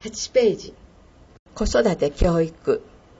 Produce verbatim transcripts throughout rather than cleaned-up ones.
はちページ、子育て教育。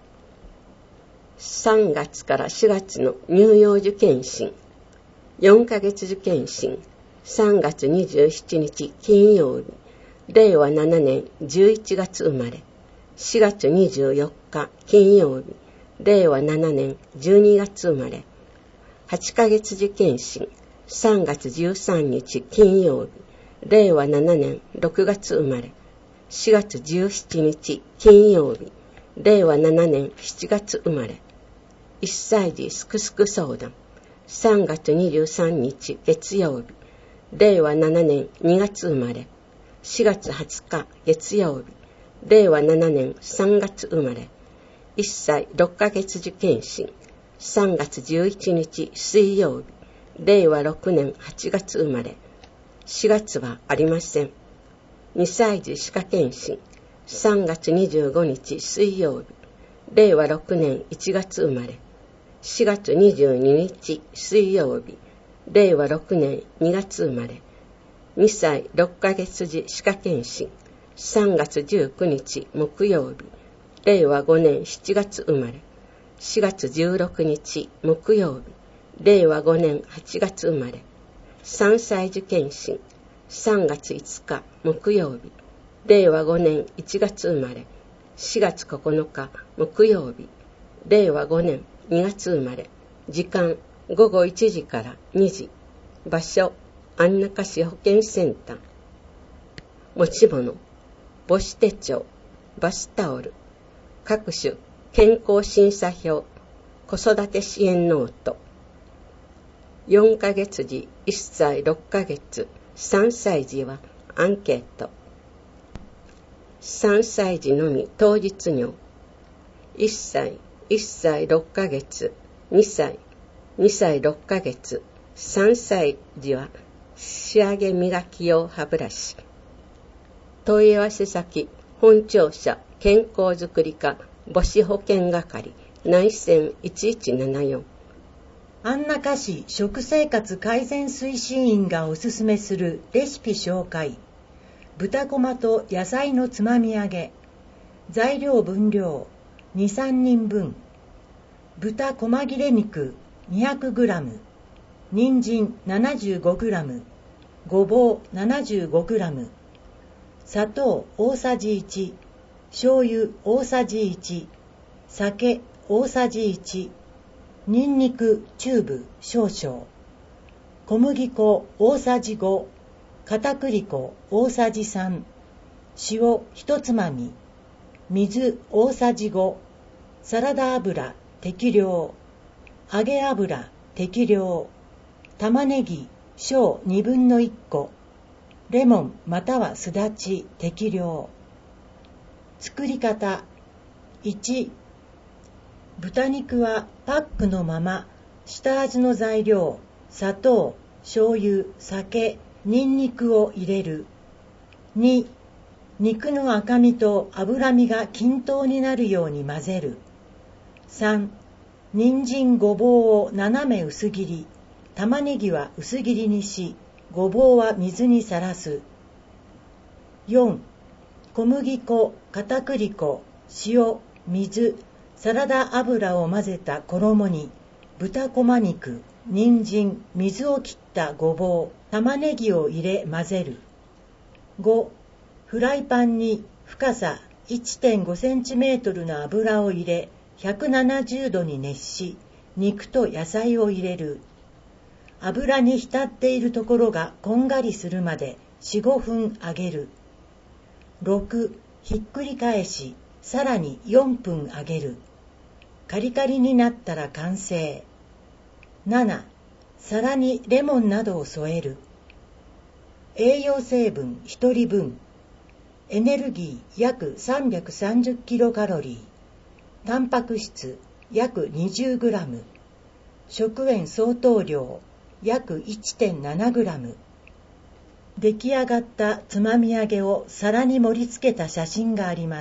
さんがつからしがつの乳幼児検診、よんかげつ受検診、さんがつにじゅうしちにち金曜日、れいわななねんじゅういちがつ生まれ、しがつにじゅうよっか金曜日、れいわななねんじゅうにがつ生まれ、はちかげつ受検診、さんがつじゅうさんにち金曜日、れいわななねんろくがつ生まれ、しがつじゅうしちにち金曜日、れいわななねんしちがつ生まれ、いっさい児すくすく相談、さんがつにじゅうさんにち月曜日、れいわななねんにがつ生まれ、しがつはつか月曜日、れいわななねんさんがつ生まれ、いっさいろっかげつ受検診、さんがつじゅういちにち水曜日、れいわろくねんはちがつ生まれ、しがつはありません。にさい児歯科検診、さんがつにじゅうごにち水曜日、れいわろくねんいちがつ生まれ、しがつにじゅうににち水曜日、れいわろくねんにがつ生まれ、にさいろっかげつ児歯科検診、さんがつじゅうくにち木曜日、れいわごねんしちがつ生まれ、しがつじゅうろくにち木曜日、れいわごねんはちがつ生まれ、さんさい児検診、さんがついつか木曜日、れいわごねんいちがつ生まれ、しがつここのか木曜日、れいわごねんにがつ生まれ、時間ごごいちじからにじ、場所安中市保健センター。持ち物、母子手帳、バスタオル、各種健康審査表、子育て支援ノート。よんかげつ児、いっさいろっかげつ、さんさい児はアンケート。さんさい児のみ当日尿。いっさい、いっさいろっかげつ、にさい、にさいろっかげつ、さんさい児は仕上げ磨き用歯ブラシ。問い合わせ先、本庁舎健康づくり課母子保健係内線いちいちななよん。 安中市食生活改善推進員がおすすめするレシピ紹介。豚こまと野菜のつまみ揚げ。材料分量に、さんにんぶん。豚こま切れ肉 にひゃくグラム、人参 ななじゅうごグラム、ごぼう ななじゅうごグラム、砂糖大さじいち、醤油大さじいち、酒大さじいち、にんにくチューブ少々、小麦粉大さじご、片栗粉大さじさん、塩ひとつまみ、水大さじご、サラダ油適量、揚げ油適量、玉ねぎ小にぶんのいっこ、レモンまたはすだち適量。作り方。いち、豚肉はパックのまま下味の材料、砂糖、醤油、酒、にんにくを入れる。に、肉の赤身と脂身が均等になるように混ぜる。さん、人参ごぼうを斜め薄切り、玉ねぎは薄切りにし、ごぼうは水にさらす。よん、小麦粉、片栗粉、塩、水、サラダ油を混ぜた衣に、豚こま肉、人参、水を切ったごぼう、玉ねぎを入れ混ぜる。ご、フライパンに深さ いってんごセンチメートルの油を入れ、ひゃくななじゅうどに熱し、肉と野菜を入れる。油に浸っているところがこんがりするまでよん、ごふん揚げる。ろく、ひっくり返し、さらによんぷん揚げる。カリカリになったら完成。なな、皿にレモンなどを添える。栄養成分ひとりぶん。エネルギー約さんびゃくさんじゅうキロカロリー。タンパク質約にじゅうグラム、食塩相当量約 いってんななグラム。出来上がったつまみ揚げを皿に盛り付けた写真があります。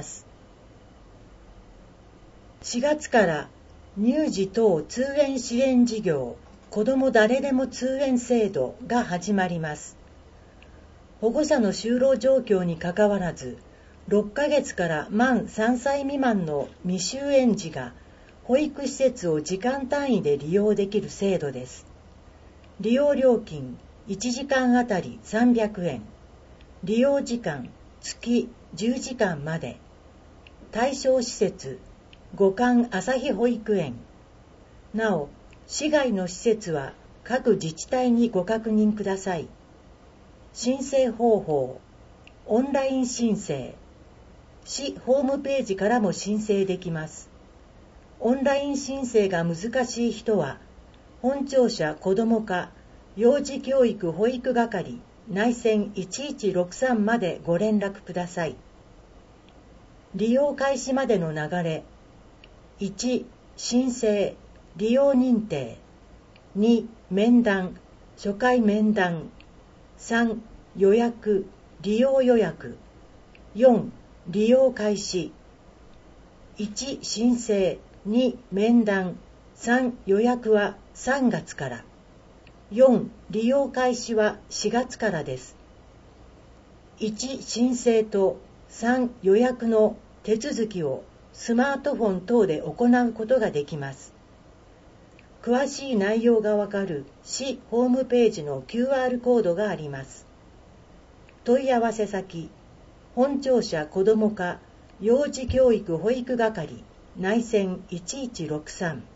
しがつから乳児等通園支援事業子ども誰でも通園制度が始まります。保護者の就労状況にかかわらず、 ろっかげつから満さんさい未満の未就園児が保育施設を時間単位で利用できる制度です。利用料金いちじかんあたりさんびゃくえん、利用時間月じゅうじかんまで。対象施設五感朝日保育園。なお、市外の施設は各自治体にご確認ください。申請方法、オンライン申請。市ホームページからも申請できます。オンライン申請が難しい人は、本庁舎子ども課幼児教育保育係内線いちいちろくさんまでご連絡ください。利用開始までの流れ。いち、申請、利用認定。に、面談、初回面談。さん、予約、利用予約。よん、利用開始。いち、申請、に、面談、さん、予約はさんがつから。よん、利用開始はしがつからです。いち、申請とさん、予約の手続きをスマートフォン等で行うことができます。詳しい内容がわかる市ホームページの キューアール コードがあります。問い合わせ先、本庁舎子ども課幼児教育保育係内線いちいちろくさん。